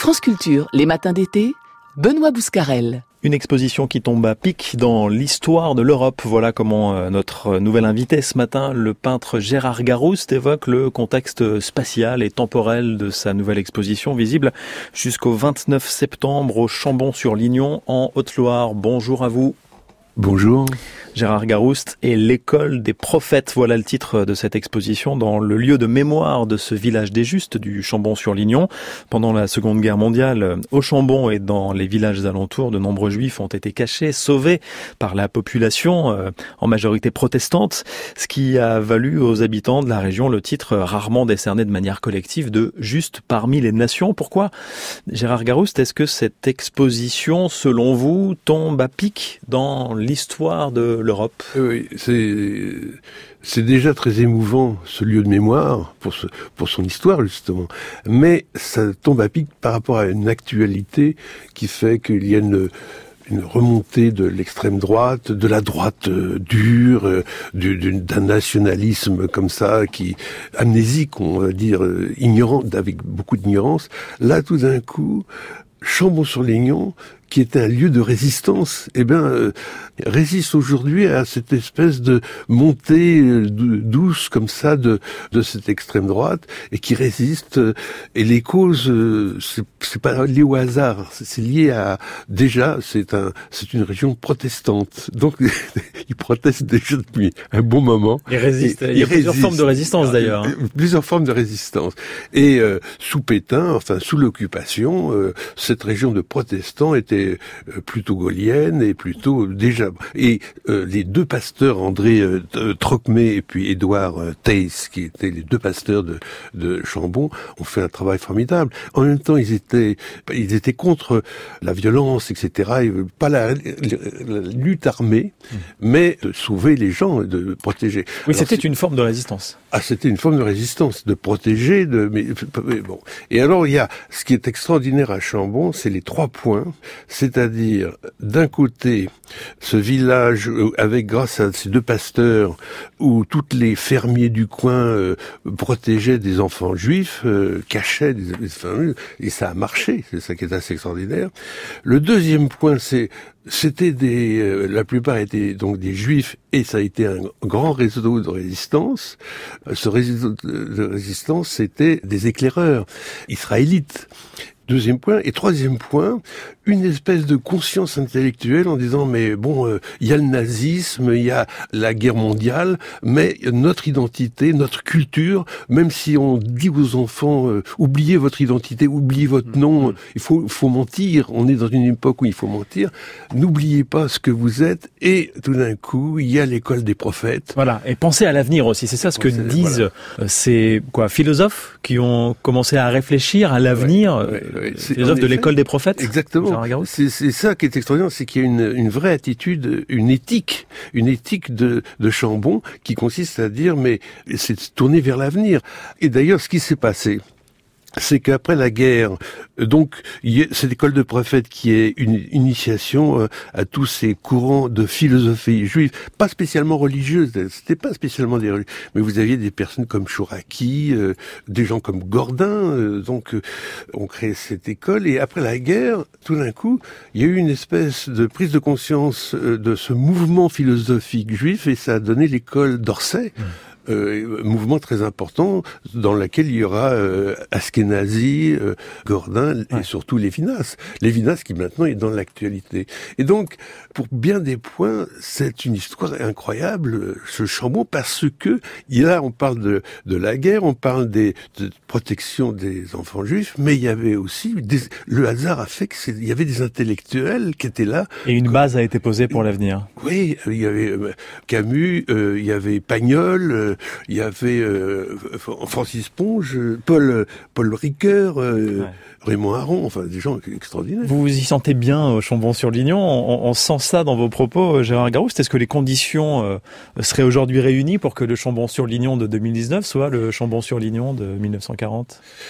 France Culture, les matins d'été, Benoît Bouscarel. Une exposition qui tombe à pic dans l'histoire de l'Europe. Voilà comment notre nouvel invité ce matin, le peintre Gérard Garouste, évoque le contexte spatial et temporel de sa nouvelle exposition, visible jusqu'au 29 septembre au Chambon-sur-Lignon, en Haute-Loire. Bonjour à vous. Bonjour. Gérard Garouste et l'école des prophètes. Voilà le titre de cette exposition dans le lieu de mémoire de ce village des Justes du Chambon-sur-Lignon. Pendant la Seconde Guerre mondiale, au Chambon et dans les villages alentours, de nombreux juifs ont été cachés, sauvés par la population, en majorité protestante, ce qui a valu aux habitants de la région le titre rarement décerné de manière collective de Juste parmi les nations. Pourquoi, Gérard Garouste, est-ce que cette exposition, selon vous, tombe à pic dans l'histoire de l'Europe? Oui, c'est déjà très émouvant, ce lieu de mémoire, pour son histoire, justement. Mais ça tombe à pic par rapport à une actualité qui fait qu'il y a une remontée de l'extrême droite, de la droite dure, d'un nationalisme comme ça, amnésique, on va dire, ignorant, avec beaucoup d'ignorance. Là, tout d'un coup, Chambon-sur-Lignon, qui était un lieu de résistance, résiste aujourd'hui à cette espèce de montée douce comme ça de cette extrême droite, et qui résiste. Et les causes, c'est pas lié au hasard, c'est lié à c'est une région protestante. Donc ils protestent déjà depuis un bon moment. Ils résistent. Il y a plusieurs formes de résistance d'ailleurs. Plusieurs formes de résistance. Et sous Pétain, sous l'occupation, cette région de protestants était plutôt gaulienne et plutôt déjà. Et les deux pasteurs, André Trocmé et puis Édouard Theiss, qui étaient les deux pasteurs de Chambon, ont fait un travail formidable. En même temps, ils étaient contre la violence, etc. Pas la lutte armée, mais de sauver les gens, de protéger. Oui, alors, c'était une forme de résistance. Ah, c'était une forme de résistance, de protéger, mais bon. Et alors, il y a, ce qui est extraordinaire à Chambon, c'est les 3 points. C'est-à-dire, d'un côté, ce village grâce à ces deux pasteurs, où tous les fermiers du coin protégeaient des enfants juifs, cachaient des familles, et ça a marché. C'est ça qui est assez extraordinaire. Le deuxième point, c'était la plupart étaient donc des juifs, et ça a été un grand réseau de résistance. Ce réseau de résistance, c'était des éclaireurs israélites. Deuxième point. Et troisième point, une espèce de conscience intellectuelle en disant, mais bon, il y a le nazisme, il y a la guerre mondiale, mais notre identité, notre culture, même si on dit aux enfants, oubliez votre identité, oubliez votre nom, il faut mentir, on est dans une époque où il faut mentir, n'oubliez pas ce que vous êtes, et tout d'un coup, il y a l'école des prophètes. Voilà, et pensez à l'avenir aussi, c'est ça ce que disent ces philosophes qui ont commencé à réfléchir à l'avenir. Philosophe de l'école des prophètes. Exactement. C'est ça qui est extraordinaire, c'est qu'il y a une vraie attitude, une éthique de Chambon qui consiste à dire, mais c'est de tourner vers l'avenir. Et d'ailleurs, ce qui s'est passé, c'est qu'après la guerre, donc cette école de prophètes qui est une initiation à tous ces courants de philosophie juive, pas spécialement religieuse, c'était pas spécialement des religieux, mais vous aviez des personnes comme Chouraki, des gens comme Gordin, donc on crée cette école, et après la guerre, tout d'un coup, il y a eu une espèce de prise de conscience de ce mouvement philosophique juif, et ça a donné l'école d'Orsay. Mouvement très important dans lequel il y aura Askenazi, Gordin et surtout Lévinas. Lévinas qui maintenant est dans l'actualité. Et donc, pour bien des points, c'est une histoire incroyable, ce Chambon, parce que là, on parle de la guerre, on parle de protection des enfants juifs, mais il y avait aussi le hasard a fait qu'il y avait des intellectuels qui étaient là. Et une base a été posée pour l'avenir. Oui, il y avait Camus, il y avait Pagnol, il y avait Francis Ponge, Paul Ricoeur, Raymond Aron, des gens extraordinaires. Vous vous y sentez bien au Chambon-sur-Lignon, on sent ça dans vos propos, Gérard Garouste. Est-ce que les conditions seraient aujourd'hui réunies pour que le Chambon-sur-Lignon de 2019 soit le Chambon-sur-Lignon de 1940 ?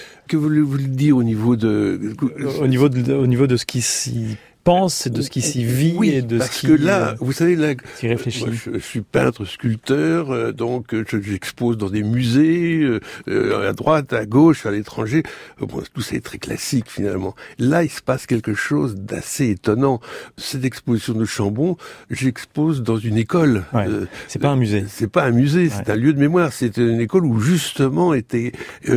Que voulez-vous dire au niveau de ce qui s'y pense, de ce qui s'y vit et de parce ce qui... que là, vous savez, là, s'y réfléchit. Moi, je suis peintre, sculpteur, donc j'expose dans des musées, à droite, à gauche, à l'étranger. Bon, tout ça est très classique finalement. Là, il se passe quelque chose d'assez étonnant. Cette exposition de Chambon, j'expose dans une école. Ouais. C'est pas un musée. C'est pas un musée, c'est un lieu de mémoire. C'est une école où justement il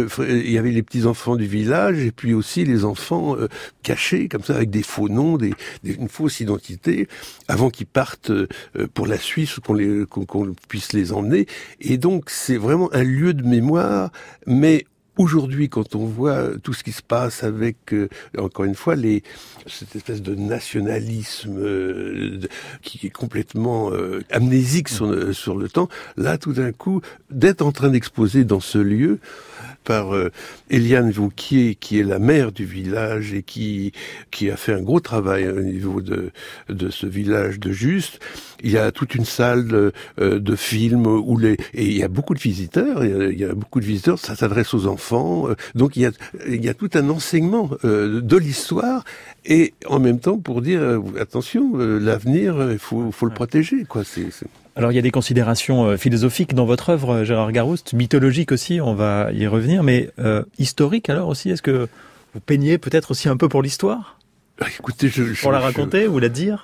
y avait les petits enfants du village et puis aussi les enfants cachés comme ça avec des faux noms, une fausse identité avant qu'ils partent pour la Suisse, qu'on puisse les emmener. Et donc c'est vraiment un lieu de mémoire, mais aujourd'hui, quand on voit tout ce qui se passe avec, encore une fois, cette espèce de nationalisme qui est complètement amnésique sur le temps, là, tout d'un coup, d'être en train d'exposer dans ce lieu par Eliane Vauquier, qui est la maire du village et qui a fait un gros travail au niveau de ce village de Juste. Il y a toute une salle de films et il y a beaucoup de visiteurs. Il y a beaucoup de visiteurs. Ça s'adresse aux enfants. Donc il y a tout un enseignement de l'histoire et en même temps pour dire attention, l'avenir, il faut le protéger, quoi. Alors il y a des considérations philosophiques dans votre œuvre, Gérard Garouste, mythologiques aussi, on va y revenir, mais historiques alors aussi. Est-ce que vous peignez peut-être aussi un peu pour l'histoire ? Écoutez, pour la raconter ou la dire.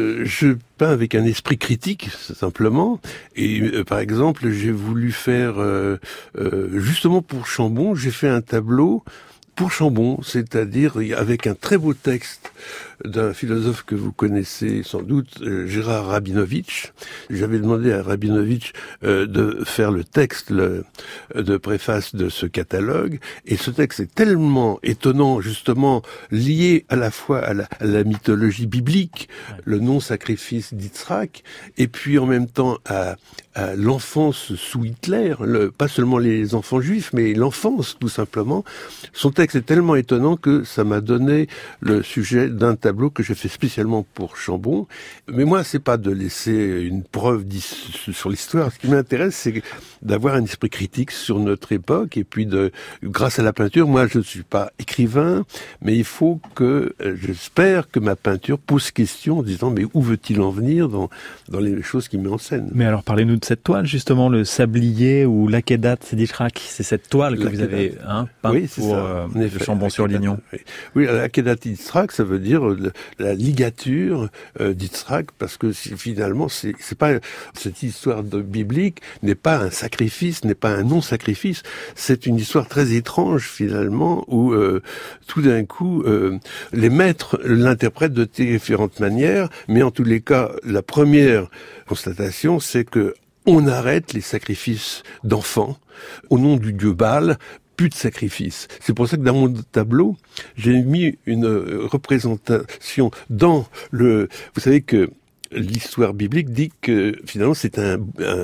Je peins avec un esprit critique, simplement. Et par exemple, j'ai voulu faire, justement pour Chambon, j'ai fait un tableau pour Chambon, c'est-à-dire avec un très beau texte d'un philosophe que vous connaissez sans doute, Gérard Rabinovitch. J'avais demandé à Rabinovitch de faire le texte de préface de ce catalogue, et ce texte est tellement étonnant, justement, lié à la fois à la mythologie biblique, le non-sacrifice d'Yitzhak, et puis en même temps à l'enfance sous Hitler, pas seulement les enfants juifs, mais l'enfance tout simplement. Son texte est tellement étonnant que ça m'a donné le sujet d'un tableau que j'ai fait spécialement pour Chambon. Mais moi, c'est pas de laisser une preuve sur l'histoire. Ce qui m'intéresse, c'est d'avoir un esprit critique sur notre époque. Et puis, grâce à la peinture, moi, je ne suis pas écrivain, mais il faut j'espère que ma peinture pose question en disant, mais où veut-il en venir dans les choses qu'il met en scène? Mais alors, parlez-nous de cette toile, justement, le sablier ou l'Akedat d'Yitzhak. C'est cette toile que vous avez peinte pour le Chambon-sur-Lignon. Oui, l'Akedat d'Yitzhak, ça veut dire la ligature d'Yitzhak, parce que finalement, c'est pas cette histoire biblique n'est pas un sacrifice, n'est pas un non-sacrifice. C'est une histoire très étrange finalement, où tout d'un coup, les maîtres l'interprètent de différentes manières, mais en tous les cas, la première constatation, c'est que on arrête les sacrifices d'enfants au nom du dieu Baal. Plus de sacrifice. C'est pour ça que dans mon tableau, j'ai mis une représentation vous savez que l'histoire biblique dit que finalement c'est un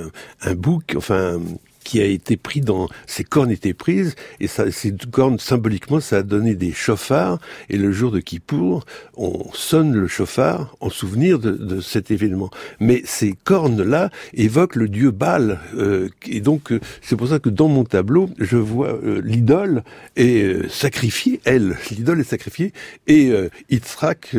bouc, qui a été pris ses cornes étaient prises, et ces cornes, symboliquement, ça a donné des chauffards, et le jour de Kippour, on sonne le chauffard en souvenir de cet événement. Mais ces cornes-là évoquent le dieu Baal, et donc, c'est pour ça que dans mon tableau, je vois l'idole est sacrifiée, l'idole est sacrifiée, et Yitzhak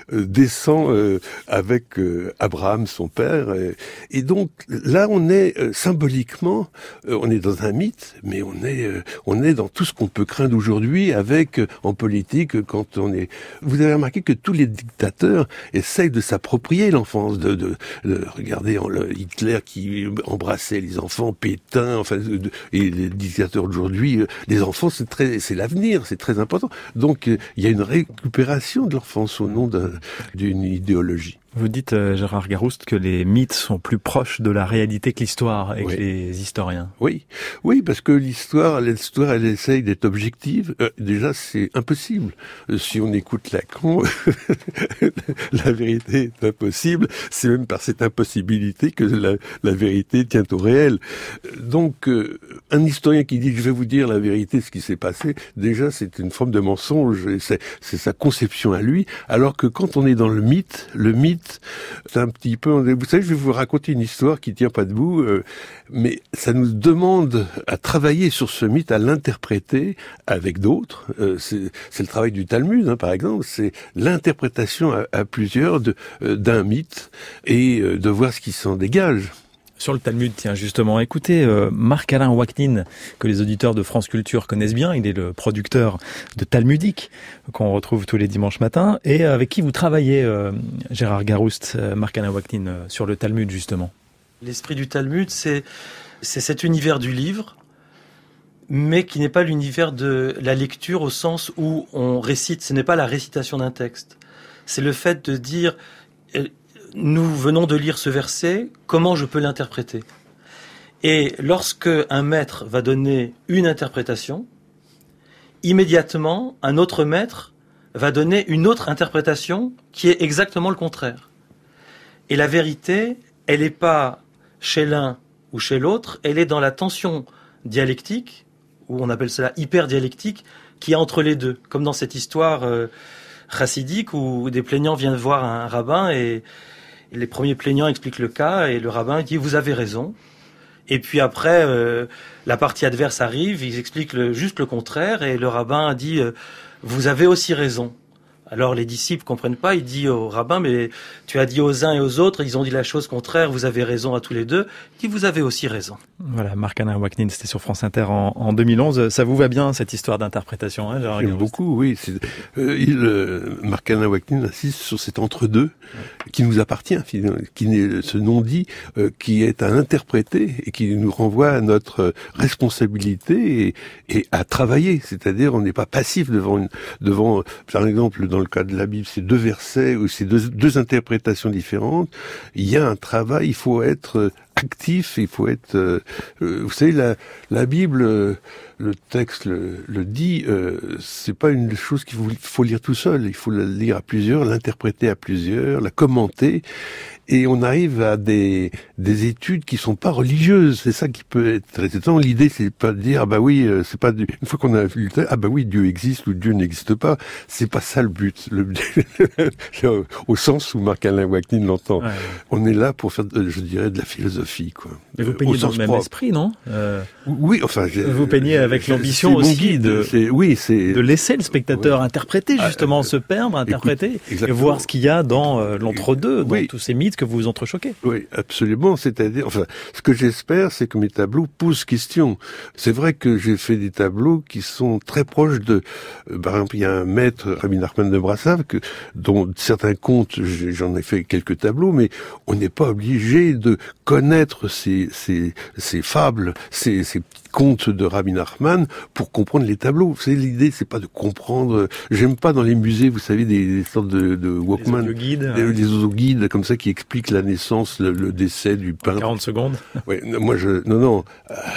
descend avec Abraham, son père, et donc, là, on est symboliquement, on est dans un mythe, mais on est dans tout ce qu'on peut craindre aujourd'hui en politique, quand on est... Vous avez remarqué que tous les dictateurs essayent de s'approprier l'enfance, de regarder Hitler qui embrassait les enfants, Pétain, et les dictateurs d'aujourd'hui, les enfants, c'est l'avenir, c'est très important. Donc, il y a une récupération de l'enfance au nom d'une idéologie. Vous dites, Gérard Garouste, que les mythes sont plus proches de la réalité que l'histoire et que les historiens. Oui, parce que l'histoire, elle essaye d'être objective. Déjà, c'est impossible. Si on écoute Lacan, la vérité est impossible. C'est même par cette impossibilité que la vérité tient au réel. Donc, un historien qui dit « je vais vous dire la vérité, ce qui s'est passé », déjà, c'est une forme de mensonge. Et c'est sa conception à lui. Alors que quand on est dans le mythe, mythe. C'est un petit peu, vous savez, je vais vous raconter une histoire qui tient pas debout, mais ça nous demande à travailler sur ce mythe, à l'interpréter avec d'autres. C'est le travail du Talmud, hein, par exemple. C'est l'interprétation à plusieurs d'un mythe et de voir ce qui s'en dégage. Sur le Talmud, tiens, justement, écoutez Marc-Alain Waknin, que les auditeurs de France Culture connaissent bien. Il est le producteur de Talmudique, qu'on retrouve tous les dimanches matins, et avec qui vous travaillez, Gérard Garouste, Marc-Alain Waknin, sur le Talmud, justement. L'esprit du Talmud, c'est cet univers du livre, mais qui n'est pas l'univers de la lecture au sens où on récite. Ce n'est pas la récitation d'un texte. C'est le fait de dire... Nous venons de lire ce verset, comment je peux l'interpréter ? Et lorsque un maître va donner une interprétation, immédiatement, un autre maître va donner une autre interprétation qui est exactement le contraire. Et la vérité, elle n'est pas chez l'un ou chez l'autre, elle est dans la tension dialectique, ou on appelle cela hyperdialectique, qui est entre les deux. Comme dans cette histoire chassidique où des plaignants viennent voir un rabbin et les premiers plaignants expliquent le cas et le rabbin dit « vous avez raison ». Et puis après, la partie adverse arrive, ils expliquent juste le contraire et le rabbin dit « vous avez aussi raison ». Alors les disciples comprennent pas, il dit au rabbin, mais tu as dit aux uns et aux autres, ils ont dit la chose contraire, vous avez raison à tous les deux. Il dit, vous avez aussi raison. Voilà, Marc-Alain Waknin, c'était sur France Inter en 2011. Ça vous va bien, cette histoire d'interprétation, hein, Gérard Garouste ? Beaucoup, oui. Marc-Alain Waknin insiste sur cet entre-deux qui nous appartient, qui n'est ce non-dit, qui est à interpréter et qui nous renvoie à notre responsabilité et à travailler. C'est-à-dire, on n'est pas passif devant, par exemple, dans le cas de la Bible, ces deux versets ou ces deux interprétations différentes. Il y a un travail, il faut être actif, il faut être... vous savez, la Bible, le texte le dit, c'est pas une chose qu'il faut lire tout seul. Il faut la lire à plusieurs, l'interpréter à plusieurs, la commenter. Et on arrive à des études qui sont pas religieuses. C'est ça qui peut être très étonnant. L'idée, c'est pas de dire, ah bah oui, c'est pas une fois qu'on a vu le texte, ah bah oui, Dieu existe ou Dieu n'existe pas. C'est pas ça le but. Au sens où Marc-Alain Waknin l'entend. Ouais. On est là pour faire, je dirais, de la philosophie, quoi. Mais vous peignez dans le même esprit, non? Oui, enfin, vous peignez avec l'ambition aussi de laisser le spectateur interpréter, justement, se perdre, interpréter, et voir ce qu'il y a dans l'entre-deux, dans tous ces mythes que vous entrechoquez. Oui, absolument. C'est-à-dire, enfin, ce que j'espère, c'est que mes tableaux posent question. C'est vrai que j'ai fait des tableaux qui sont très proches de, par exemple, il y a un maître, Rabbi Nachman de Brasov, dont certains contes, j'en ai fait quelques tableaux, mais on n'est pas obligé de connaître ces fables, ces petits contes de Rabbi Nachman pour comprendre les tableaux. Vous savez, l'idée, c'est pas de comprendre. J'aime pas dans les musées, vous savez, des sortes de Walkman, des audioguides comme ça qui expliquent la naissance, le décès du peintre. 40 secondes. Ouais, moi non.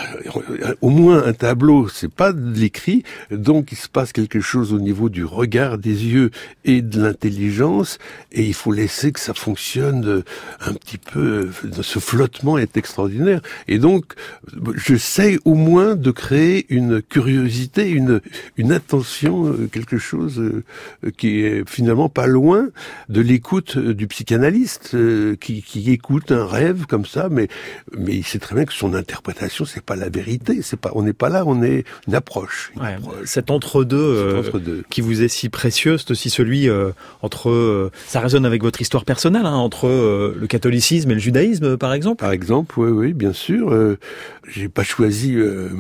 Au moins un tableau, c'est pas de l'écrit, donc il se passe quelque chose au niveau du regard, des yeux et de l'intelligence, et il faut laisser que ça fonctionne un petit peu. Ce flottement est extraordinaire, et donc j'essaie au moins de créer une curiosité, une attention, quelque chose qui est finalement pas loin de l'écoute du psychanalyste qui écoute un rêve comme ça, mais il sait très bien que son interprétation c'est pas la vérité, on n'est pas là, on est une approche. Cet entre-deux qui vous est si précieux, c'est aussi celui entre ça résonne avec votre histoire personnelle, hein, entre le catholicisme et le judaïsme par exemple. Par exemple, oui, bien sûr. J'ai pas choisi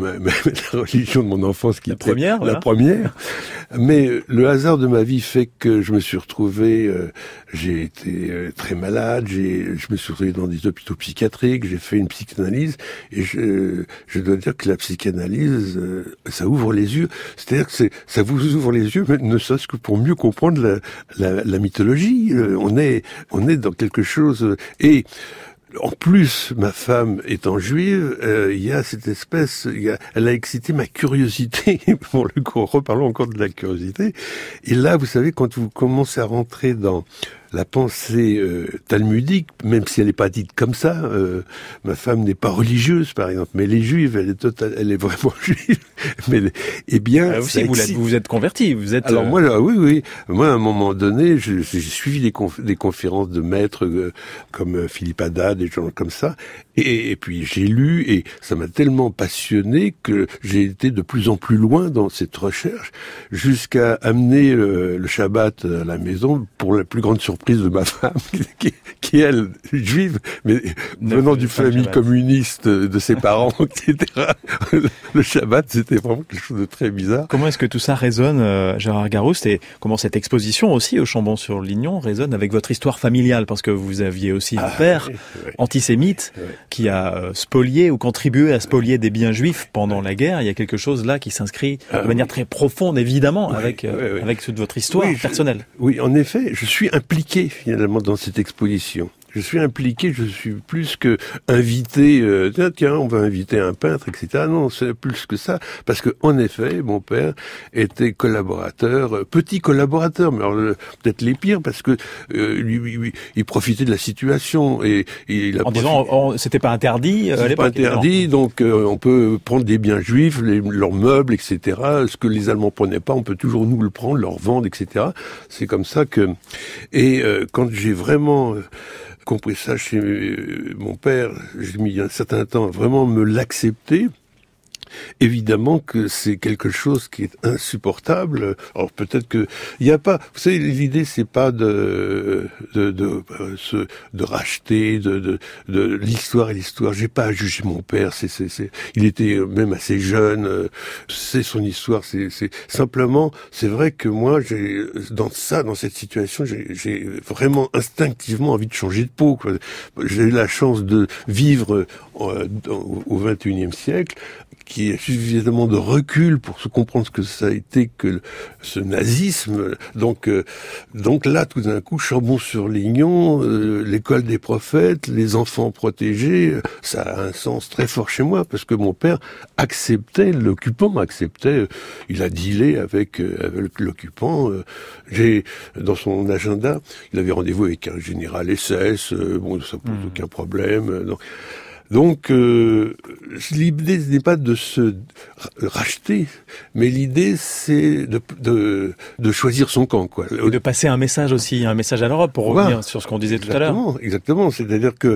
la religion de mon enfance qui était la première, mais le hasard de ma vie fait que je me suis retrouvé, j'ai été très malade, je me suis retrouvé dans des hôpitaux psychiatriques, j'ai fait une psychanalyse et je dois dire que la psychanalyse, ça ouvre les yeux, c'est-à-dire que ça vous ouvre les yeux, mais ne serait-ce que pour mieux comprendre la mythologie. On est dans quelque chose et en plus, ma femme étant juive, il y a cette espèce, elle a excité ma curiosité. Pour le coup, reparlons encore de la curiosité. Et là, vous savez, quand vous commencez à rentrer dans la pensée talmudique, même si elle n'est pas dite comme ça. Ma femme n'est pas religieuse, par exemple, mais elle est juive, elle est vraiment juive. Mais eh bien, aussi, vous vous êtes converti, vous êtes. Alors moi, oui. Moi, à un moment donné, j'ai suivi des conférences de maîtres comme Philippe Haddad, des gens comme ça, et puis j'ai lu et ça m'a tellement passionné que j'ai été de plus en plus loin dans cette recherche, jusqu'à amener le Shabbat à la maison pour la plus grande surprise de ma femme, qui elle, juive, mais venant d'une famille communiste de ses parents, etc. Le Shabbat, c'était vraiment quelque chose de très bizarre. Comment est-ce que tout ça résonne, Gérard Garouste, et comment cette exposition aussi au Chambon-sur-Lignon résonne avec votre histoire familiale, parce que vous aviez aussi un père antisémite qui a spolié ou contribué à spolier des biens juifs pendant la guerre. Il y a quelque chose là qui s'inscrit de manière très profonde, évidemment, avec toute votre histoire personnelle. Oui, en effet, je suis impliqué finalement dans cette exposition. Je suis impliqué, je suis plus que invité, tiens, on va inviter un peintre, etc. Non, c'est plus que ça, parce que en effet, mon père était collaborateur, petit collaborateur, mais alors peut-être les pires, parce que lui, il profitait de la situation et il a en disant, c'était pas interdit. C'est pas interdit, donc on peut prendre des biens juifs, leurs meubles, etc. Ce que les Allemands prenaient pas, on peut toujours nous le prendre, leur vendre, etc. C'est comme ça que quand j'ai vraiment compris ça chez mon père, j'ai mis un certain temps à vraiment me l'accepter. Évidemment que c'est quelque chose qui est insupportable. Alors peut-être que il y a pas, vous savez, l'idée c'est pas de racheter de l'histoire et l'histoire. J'ai pas à juger mon père. Il était même assez jeune. C'est son histoire. C'est simplement, c'est vrai que moi dans cette situation, j'ai vraiment instinctivement envie de changer de peau, quoi. J'ai eu la chance de vivre au XXIe siècle, qui a suffisamment de recul pour se comprendre ce que ça a été que ce nazisme. Donc là, tout d'un coup, Chambon-sur-Lignon, l'école des prophètes, les enfants protégés, ça a un sens très fort chez moi, parce que mon père acceptait, il a dealé avec l'occupant. Dans son agenda, il avait rendez-vous avec un général SS, ça pose aucun problème. Donc, l'idée n'est pas de se racheter, mais l'idée c'est de choisir son camp, quoi. Et de passer un message aussi, un message à l'Europe, pour revenir sur ce qu'on disait tout à l'heure. Exactement. C'est-à-dire que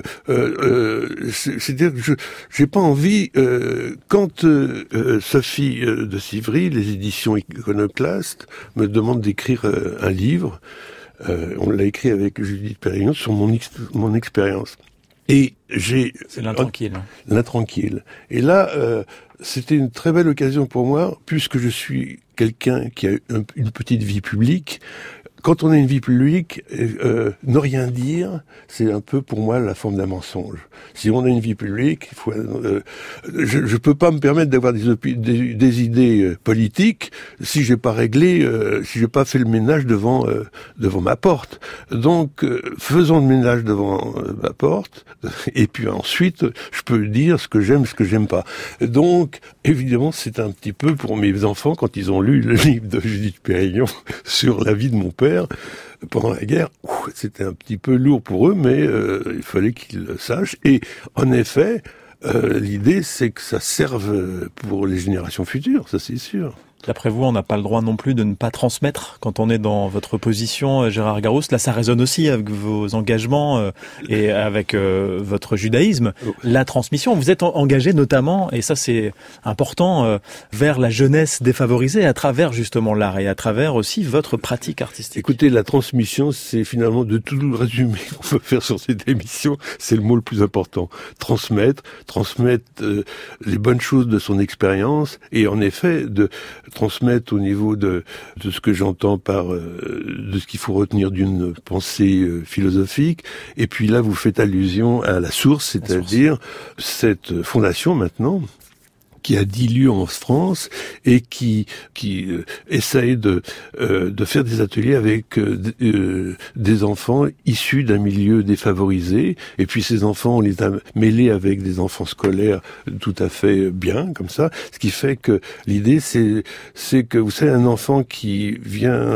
j'ai pas envie quand Sophie de Civry, les éditions Iconoclaste, me demande d'écrire un livre. On l'a écrit avec Judith Pérignon sur mon expérience. Et c'est l'intranquille. L'intranquille. Et là, c'était une très belle occasion pour moi, puisque je suis quelqu'un qui a une petite vie publique. Quand on a une vie publique, ne rien dire, c'est un peu pour moi la forme d'un mensonge. Si on a une vie publique, il faut, je peux pas me permettre d'avoir des idées politiques si j'ai pas réglé, si j'ai pas fait le ménage devant ma porte. Donc, faisons le ménage devant ma porte, et puis ensuite, je peux dire ce que j'aime pas. Donc, évidemment, c'est un petit peu pour mes enfants, quand ils ont lu le livre de Judith Pérignon sur la vie de mon père, pendant la guerre, c'était un petit peu lourd pour eux, mais il fallait qu'ils le sachent. Et en effet, l'idée, c'est que ça serve pour les générations futures, ça c'est sûr. D'après vous, on n'a pas le droit non plus de ne pas transmettre quand on est dans votre position, Gérard Garouste. Là, ça résonne aussi avec vos engagements et avec votre judaïsme. La transmission, vous êtes engagé notamment, et ça c'est important, vers la jeunesse défavorisée à travers justement l'art et à travers aussi votre pratique artistique. Écoutez, la transmission, c'est finalement de tout le résumé qu'on peut faire sur cette émission, c'est le mot le plus important. Transmettre les bonnes choses de son expérience, et en effet, de transmettre au niveau de ce que j'entends par de ce qu'il faut retenir d'une pensée philosophique. Et puis là, vous faites allusion à la source, c'est-à-dire cette fondation maintenant qui a 10 lieux en France et qui essaye de faire des ateliers avec des enfants issus d'un milieu défavorisé. Et puis ces enfants, on les a mêlés avec des enfants scolaires tout à fait bien, comme ça. Ce qui fait que l'idée, c'est que, vous savez, un enfant qui vient,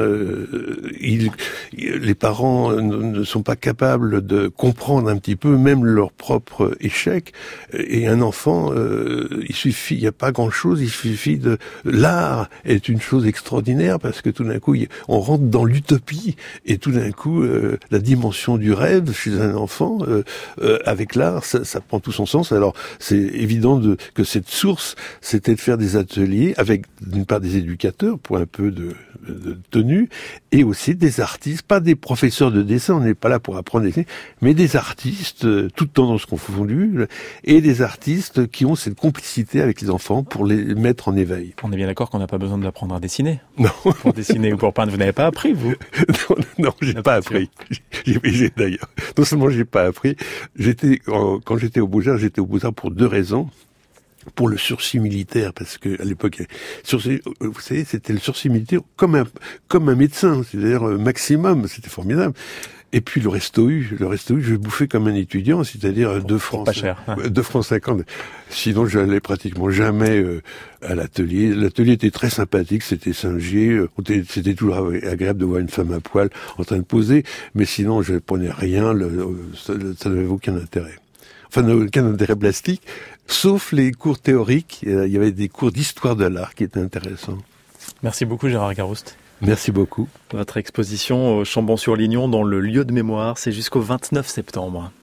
les parents ne sont pas capables de comprendre un petit peu, même leur propre échec. Et un enfant, il n'y a pas grand-chose, il suffit de... L'art est une chose extraordinaire parce que tout d'un coup, on rentre dans l'utopie et tout d'un coup, la dimension du rêve chez un enfant, avec l'art, ça prend tout son sens. Alors, c'est évident que cette source, c'était de faire des ateliers avec, d'une part, des éducateurs pour un peu de tenue et aussi des artistes, pas des professeurs de dessin, on n'est pas là pour apprendre à dessiner, mais des artistes, toutes tendances confondues, et des artistes qui ont cette complicité avec les enfants pour les mettre en éveil. On est bien d'accord qu'on n'a pas besoin d'apprendre à dessiner. Non. Pour dessiner ou pour peindre, vous n'avez pas appris, vous? Non, j'ai pas appris. J'ai d'ailleurs. Non seulement j'ai pas appris, quand j'étais au Beaux-Arts, pour 2 raisons. Pour le sursis militaire, parce que à l'époque, vous savez, c'était le sursis militaire comme un médecin, c'est-à-dire maximum, c'était formidable. Et puis le resto U, je bouffais comme un étudiant, c'est-à-dire 2 francs. Pas cher. Hein. 2 francs 50. Sinon, j'allais pratiquement jamais à l'atelier. L'atelier était très sympathique, c'était Saint-Gier. C'était toujours agréable de voir une femme à poil en train de poser. Mais sinon, je ne prenais rien, ça n'avait aucun intérêt. Enfin, aucun intérêt plastique, sauf les cours théoriques. Il y avait des cours d'histoire de l'art qui étaient intéressants. Merci beaucoup, Gérard Garouste. Merci beaucoup. Votre exposition au Chambon-sur-Lignon dans le lieu de mémoire, c'est jusqu'au 29 septembre.